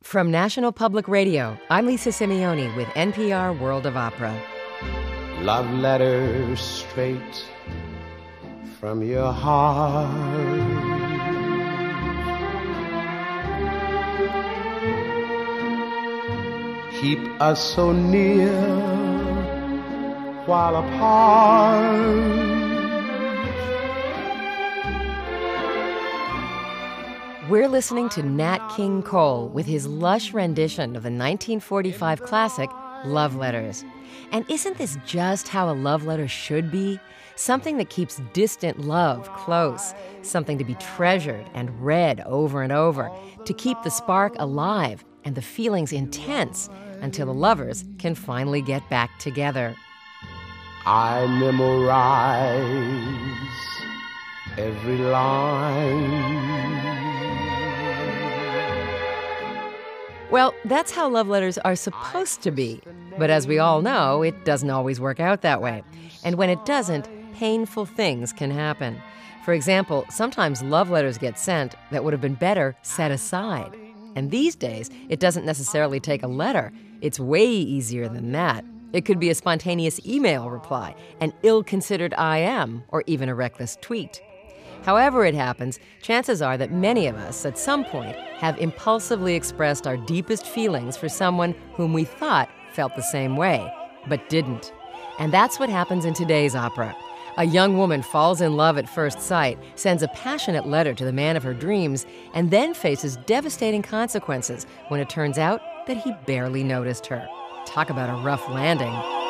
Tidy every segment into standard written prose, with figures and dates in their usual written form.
From National Public Radio, I'm Lisa Simeoni with NPR World of Opera. Love letters straight from your heart. Keep us so near while apart. We're listening to Nat King Cole with his lush rendition of the 1945 classic, Love Letters. And isn't this just how a love letter should be? Something that keeps distant love close, something to be treasured and read over and over, to keep the spark alive and the feelings intense until the lovers can finally get back together. I memorize every line. Well, that's how love letters are supposed to be. But as we all know, it doesn't always work out that way. And when it doesn't, painful things can happen. For example, sometimes love letters get sent that would have been better set aside. And these days, it doesn't necessarily take a letter. It's way easier than that. It could be a spontaneous email reply, an ill-considered IM, or even a reckless tweet. However it happens, chances are that many of us, at some point, have impulsively expressed our deepest feelings for someone whom we thought felt the same way, but didn't. And that's what happens in today's opera. A young woman falls in love at first sight, sends a passionate letter to the man of her dreams, and then faces devastating consequences when it turns out that he barely noticed her. Talk about a rough landing.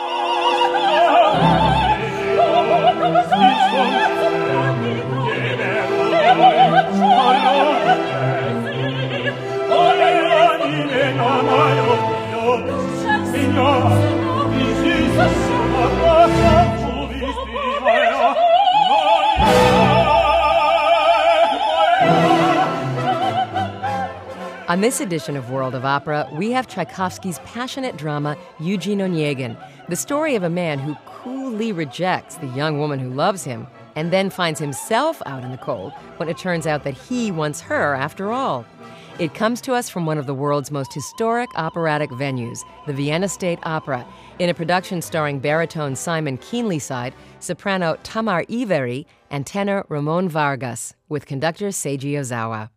On this edition of World of Opera, we have Tchaikovsky's passionate drama, Eugene Onegin, the story of a man who coolly rejects the young woman who loves him and then finds himself out in the cold when it turns out that he wants her after all. It comes to us from one of the world's most historic operatic venues, the Vienna State Opera, in a production starring baritone Simon Keenlyside, soprano Tamar Iveri, and tenor Ramon Vargas, with conductor Seiji Ozawa.